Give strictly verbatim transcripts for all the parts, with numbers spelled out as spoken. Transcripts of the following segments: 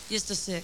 Just a sec.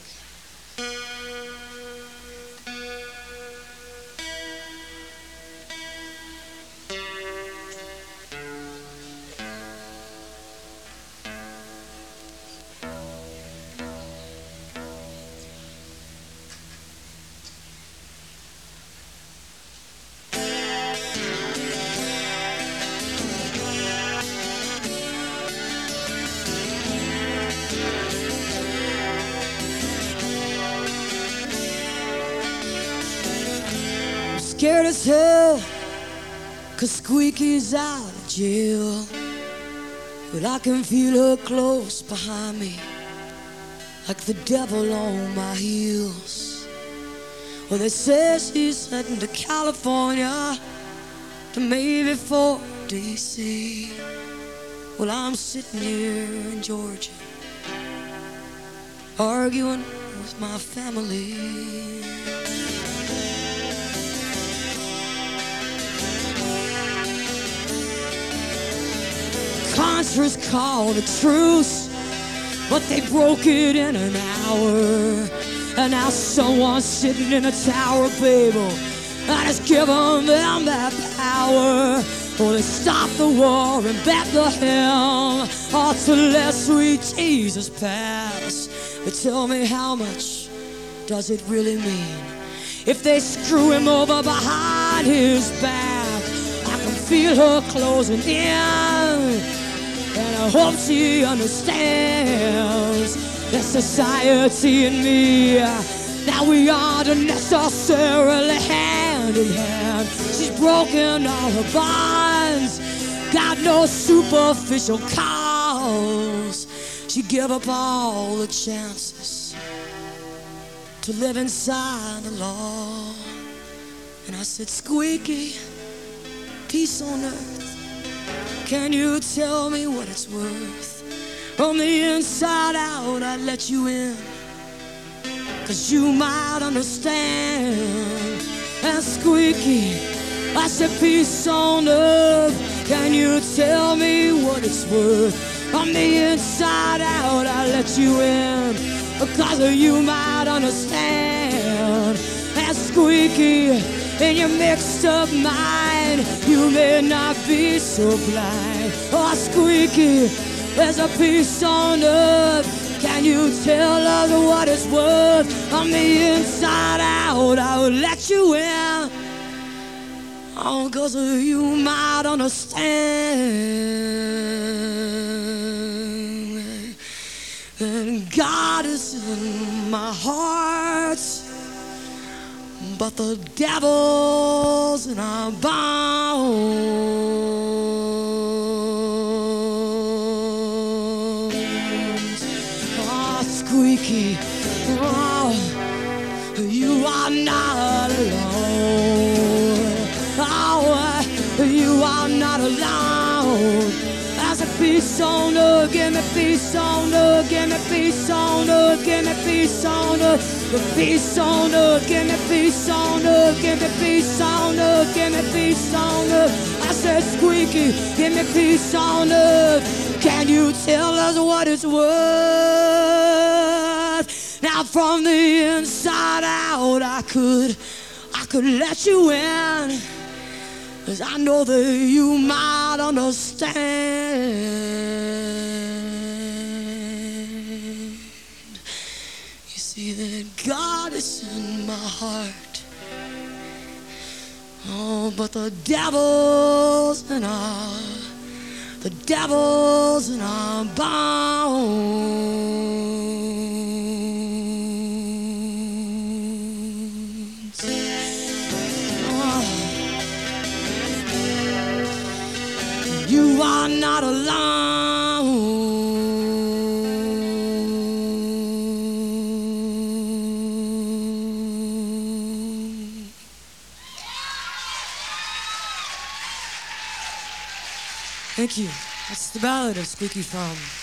Scared as hell, 'cause Squeaky's out of jail. But I can feel her close behind me, like the devil on my heels. Well, they say she's heading to California, to maybe for D C. Well, I'm sitting here in Georgia, arguing with my family. Contras called a truce, but they broke it in an hour. And now someone's sitting in a tower of Babel, and it's given them that power. Oh, they stopped the war in Bethlehem, oh, to let sweet Jesus pass. But tell me, how much does it really mean if they screw him over behind his back? I can feel her closing in, and I hope she understands that society and me, now we aren't necessarily hand in hand. She's broken all her bonds, got no superficial cause. She gave up all the chances to live inside the law. And I said, Squeaky, peace on earth, can you tell me what it's worth? From the inside out, I'd let you in, 'cause you might understand. And Squeaky, I said, peace on earth, can you tell me what it's worth? From the inside out, I'd let you in, because you might understand. And Squeaky, in your mixed up mind, you may not be so blind. Oh, Squeaky, there's a peace on earth, can you tell us what it's worth? On the inside out, I would let you in, oh, 'cause you might understand that God is in my heart, but the devil's in our bones. Oh, Squeaky, oh, you are not alone. Oh, you are not alone. There's a peace on earth, give me peace on earth, give me peace on earth, give me peace on earth. The peace on earth, give me peace on earth, give me peace on earth, give me peace on earth. I said, Squeaky, give me peace on earth, can you tell us what it's worth? Now from the inside out, I could, I could let you in, 'cause I know that you might understand. You see that God is in my heart, oh, but the devil's in our, the devil's in our bones. Oh, you are not alone. Thank you. That's the ballad of Squeaky Thumb.